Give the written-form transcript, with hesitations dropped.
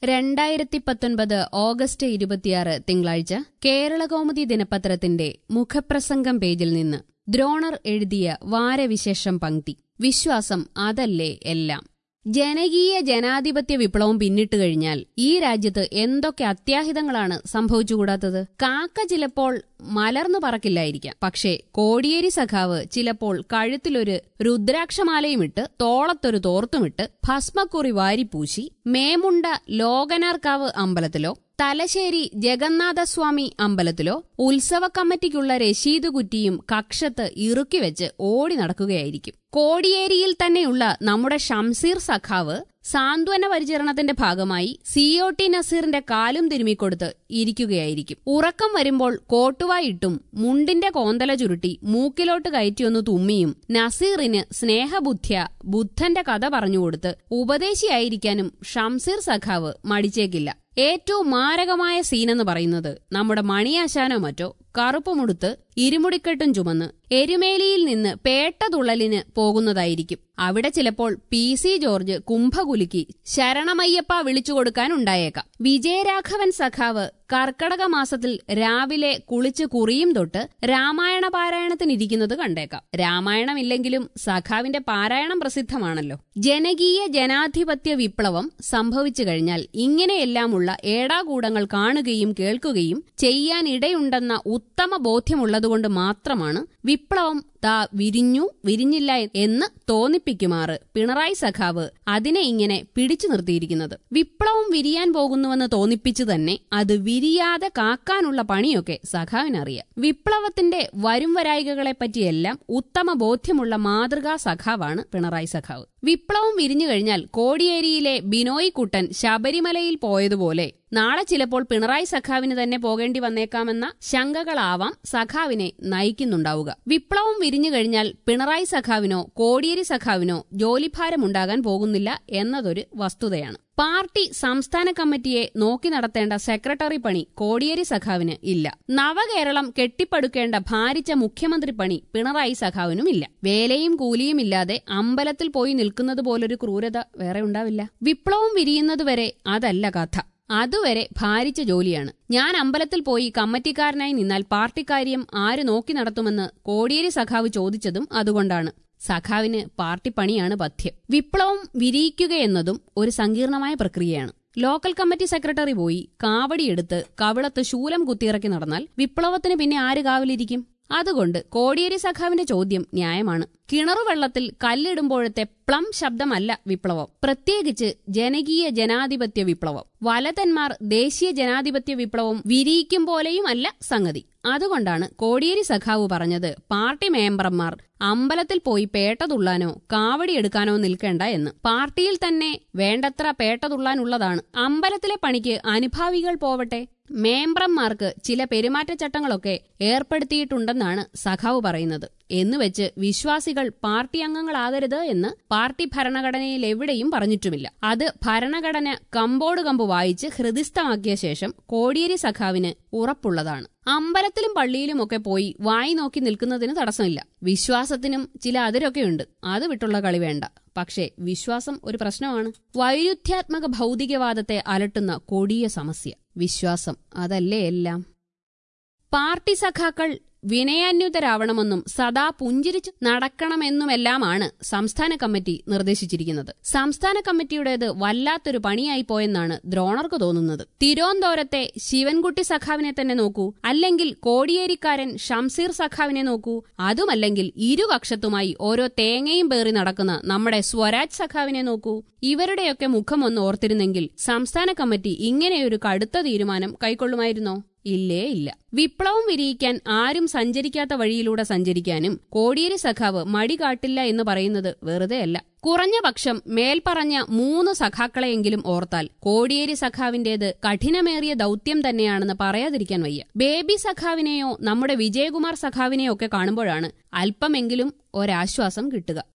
2019 August 26 തിങ്കളാഴ്ച കേരളകൗമുദി ദിനപത്രത്തിന്റെ മുഖപ്രസംഗം പേജിൽ നിന്ന് ദ്രോണർ എഴുതിയ വാരവിശേഷം പങ്ക്തി. വിശ്വാസം അതല്ലേ എല്ലാം. ജനകീയ ജനാധിപത്യ വിപ്ലവം പിന്നിട്ട് കഴിഞ്ഞാൽ ഈ രാജ്യത്ത് എന്തൊക്കെ അത്യാഹിതങ്ങളാണ് സംഭവിച്ചുകൂടാത്തത്? കാക്ക ചിലപ്പോൾ മലർന്നു പറക്കില്ലായിരിക്കാം, പക്ഷേ കോടിയേരി സഖാവ് ചിലപ്പോൾ കഴുത്തിലൊരു രുദ്രാക്ഷമാലയുമിട്ട് തോളത്തൊരു തോർത്തുമിട്ട് ഭസ്മക്കുറി വാരിപ്പൂശി മേമുണ്ട ലോകനാർക്കാവ് അമ്പലത്തിലോ തലശ്ശേരി ജഗന്നാഥസ്വാമി അമ്പലത്തിലോ ഉത്സവ കമ്മിറ്റിക്കുള്ള രശീത് കുറ്റിയും കക്ഷത്ത് ഇറുക്കിവെച്ച് ഓടി നടക്കുകയായിരിക്കും. കോടിയേരിയിൽ തന്നെയുള്ള നമ്മുടെ ഷംസീർ സഖാവ് സാന്ത്വന പരിചരണത്തിന്റെ ഭാഗമായി COT നസീറിന്റെ കാലും തിരുമിക്കൊടുത്ത് ഇരിക്കുകയായിരിക്കും. ഉറക്കം വരുമ്പോൾ കോട്ടുവായിട്ടും മുണ്ടിന്റെ കോന്തല ചുരുട്ടി മൂക്കിലോട്ട് കയറ്റിയൊന്നു തുമ്മിയും നസീറിന് സ്നേഹബുദ്ധ്യ ബുദ്ധന്റെ കഥ പറഞ്ഞുകൊടുത്ത് ഉപദേശിയായിരിക്കാനും ഷംസീർ സഖാവ് മടിച്ചേക്കില്ല. ഏറ്റവും മാരകമായ സീനെന്ന് പറയുന്നത് നമ്മുടെ മണിയാശാനോ മറ്റോ കറുപ്പുമുടുത്ത് ഇരുമുടിക്കെട്ടും ചുമന്ന് എരുമേലിയിൽ നിന്ന് പേട്ടതുള്ളലിന് പോകുന്നതായിരിക്കും. അവിടെ ചിലപ്പോൾ PC ജോർജ് കുംഭകുലുക്കി ശരണമയ്യപ്പ വിളിച്ചുകൊടുക്കാനുണ്ടായേക്കാം. വിജയരാഘവൻ സഖാവ് കർക്കടക മാസത്തിൽ രാവിലെ കുളിച്ച് കുറിയും തൊട്ട് രാമായണ പാരായണത്തിനിരിക്കുന്നത് കണ്ടേക്കാം. രാമായണമില്ലെങ്കിലും സഖാവിന്റെ പാരായണം പ്രസിദ്ധമാണല്ലോ. ജനകീയ ജനാധിപത്യ വിപ്ലവം സംഭവിച്ചു കഴിഞ്ഞാൽ ഇങ്ങനെയെല്ലാമുള്ള ഏടാകൂടങ്ങൾ കാണുകയും കേൾക്കുകയും ചെയ്യാനിടയുണ്ടെന്ന ഉത്തമ ബോധ്യമുള്ളതുകൊണ്ട് മാത്രമാണ് വിപ്ലവം വിരിഞ്ഞു വിരിഞ്ഞില്ല എന്ന് തോന്നിപ്പിക്കുമാറ് പിണറായി സഖാവ് അതിനെ ഇങ്ങനെ പിടിച്ചു നിർത്തിയിരിക്കുന്നത്. വിപ്ലവം വിരിയാൻ പോകുന്നുവെന്ന് തോന്നിപ്പിച്ചു തന്നെ അത് വിരിയാതെ കാക്കാനുള്ള പണിയൊക്കെ സഖാവിനറിയാം. വിപ്ലവത്തിന്റെ വരുംവരായികകളെപ്പറ്റിയെല്ലാം ഉത്തമ ബോധ്യമുള്ള മാതൃകാ സഖാവാണ് പിണറായി സഖാവ്. വിപ്ലവം വിരിഞ്ഞു കഴിഞ്ഞാൽ കോടിയേരിയിലെ ബിനോയ് കുട്ടൻ ശബരിമലയിൽ പോയതുപോലെ നാളെ ചിലപ്പോൾ പിണറായി സഖാവിന് തന്നെ പോകേണ്ടി വന്നേക്കാമെന്ന ശങ്കകളാവാം സഖാവിനെ നയിക്കുന്നുണ്ടാവുക. വിപ്ലവം വിരിഞ്ഞു കഴിഞ്ഞാൽ പിണറായി സഖാവിനോ കോടിയേരി സഖാവിനോ ജോലിഭാരമുണ്ടാകാൻ പോകുന്നില്ല എന്നതൊരു വസ്തുതയാണ്. പാർട്ടി സംസ്ഥാന കമ്മിറ്റിയെ നോക്കി നടത്തേണ്ട സെക്രട്ടറി പണി കോടിയേരി സഖാവിന് ഇല്ല. നവകേരളം കെട്ടിപ്പടുക്കേണ്ട ഭാരിച്ച മുഖ്യമന്ത്രി പണി പിണറായി സഖാവിനുമില്ല. വേലയും കൂലിയും ഇല്ലാതെ അമ്പലത്തിൽ പോയി നിൽക്കുന്നത് പോലൊരു ക്രൂരത വേറെ ഉണ്ടാവില്ല. വിപ്ലവം വിരിയുന്നതുവരെ അതല്ല കഥ. അതുവരെ ഭാരിച്ച ജോലിയാണ്. ഞാൻ അമ്പലത്തിൽ പോയി കമ്മിറ്റിക്കാരനായി നിന്നാൽ പാർട്ടിക്കാര്യം ആര് നോക്കി നടത്തുമെന്ന് കോടിയേരി സഖാവ് ചോദിച്ചതും അതുകൊണ്ടാണ്. സഖാവിന് പാർട്ടി പണിയാണ് പഥ്യം. വിപ്ലവം വിരിയിക്കുകയെന്നതും ഒരു സങ്കീർണമായ പ്രക്രിയയാണ്. ലോക്കൽ കമ്മിറ്റി സെക്രട്ടറി പോയി കാവടിയെടുത്ത് കവിളത്ത് ശൂലം കുത്തിയിറക്കി നടന്നാൽ വിപ്ലവത്തിന് പിന്നെ ആര് കാവലിരിക്കും? അതുകൊണ്ട് കോടിയേരി സഖാവിന്റെ ചോദ്യം ന്യായമാണ്. കിണറുവെള്ളത്തിൽ കല്ലിടുമ്പോഴത്തെ പ്ലം ശബ്ദമല്ല വിപ്ലവം, പ്രത്യേകിച്ച് ജനകീയ ജനാധിപത്യ വിപ്ലവം. വലതന്മാർ ദേശീയ ജനാധിപത്യ വിപ്ലവം വിരിയിക്കും പോലെയും അല്ല സംഗതി. അതുകൊണ്ടാണ് കോടിയേരി സഖാവ് പറഞ്ഞത് പാർട്ടി മെമ്പർമാർ അമ്പലത്തിൽ പോയി പേട്ടതുള്ളാനോ കാവടിയെടുക്കാനോ നിൽക്കേണ്ട എന്ന്. പാർട്ടിയിൽ തന്നെ വേണ്ടത്ര പേട്ടതുള്ളാനുള്ളതാണ്. അമ്പലത്തിലെ പണിക്ക് അനുഭാവികൾ പോവട്ടെ. മേമ്പ്രന്മാർക്ക് ചില പെരുമാറ്റച്ചട്ടങ്ങളൊക്കെ ഏർപ്പെടുത്തിയിട്ടുണ്ടെന്നാണ് സഖാവ് പറയുന്നത്. എന്നുവെച്ച് വിശ്വാസികൾ പാർട്ടി അംഗങ്ങളാകരുത് എന്ന് പാർട്ടി ഭരണഘടനയിൽ എവിടെയും പറഞ്ഞിട്ടുമില്ല. അത് ഭരണഘടന കമ്പോട് കമ്പ് വായിച്ച് ഹൃദിസ്ഥമാക്കിയ ശേഷം കോടിയേരി സഖാവിന് ഉറപ്പുള്ളതാണ്. അമ്പലത്തിലും പള്ളിയിലുമൊക്കെ പോയി വായി നോക്കി നിൽക്കുന്നതിന് തടസ്സമില്ല. വിശ്വാസത്തിനും ചില അതിരൊക്കെയുണ്ട്. അത് വിട്ടുള്ള കളി വേണ്ട. പക്ഷേ വിശ്വാസം ഒരു പ്രശ്നമാണ്. വൈരുദ്ധ്യാത്മക ഭൗതികവാദത്തെ അലട്ടുന്ന കൊടിയ സമസ്യ വിശ്വാസം അതല്ലേ എല്ലാം. പാർട്ടി സഖാക്കൾ വിനയാന്വിതരാവണമെന്നും സദാ പുഞ്ചിരിച്ചു നടക്കണമെന്നുമെല്ലാമാണ് സംസ്ഥാന കമ്മിറ്റി നിർദ്ദേശിച്ചിരിക്കുന്നത്. സംസ്ഥാന കമ്മിറ്റിയുടേത് വല്ലാത്തൊരു പണിയായി പോയെന്നാണ് ദ്രോണർക്ക് തോന്നുന്നത്. തിരുവനന്തപുരത്തെ ശിവൻകുട്ടി സഖാവിനെ തന്നെ നോക്കൂ, അല്ലെങ്കിൽ കോടിയേരിക്കാരൻ ഷംസീർ സഖാവിനെ നോക്കൂ, അതുമല്ലെങ്കിൽ ഇരുകക്ഷത്തുമായി ഓരോ തേങ്ങയും പേറി നടക്കുന്ന നമ്മുടെ സ്വരാജ് സഖാവിനെ നോക്കൂ. ഇവരുടെയൊക്കെ മുഖം ഒന്ന് ഓർത്തിരുന്നെങ്കിൽ സംസ്ഥാന കമ്മിറ്റി ഇങ്ങനെയൊരു കടുത്ത തീരുമാനം കൈക്കൊള്ളുമായിരുന്നോ? ഇല്ലേ ഇല്ല. വിപ്ലവം വിരിയിക്കാൻ ആരും സഞ്ചരിക്കാത്ത വഴിയിലൂടെ സഞ്ചരിക്കാനും കോടിയേരി സഖാവ് മടി കാട്ടില്ല എന്ന് പറയുന്നത് വെറുതെയല്ല. കുറഞ്ഞ പക്ഷം മേൽപ്പറഞ്ഞ 3 സഖാക്കളെയെങ്കിലും ഓർത്താൽ കോടിയേരി സഖാവിന്റേത് കഠിനമേറിയ ദൌത്യം തന്നെയാണെന്ന് പറയാതിരിക്കാൻ വയ്യ. ബേബി സഖാവിനെയോ നമ്മുടെ വിജയകുമാർ സഖാവിനെയോ ഒക്കെ കാണുമ്പോഴാണ് അല്പമെങ്കിലും ഒരാശ്വാസം കിട്ടുക.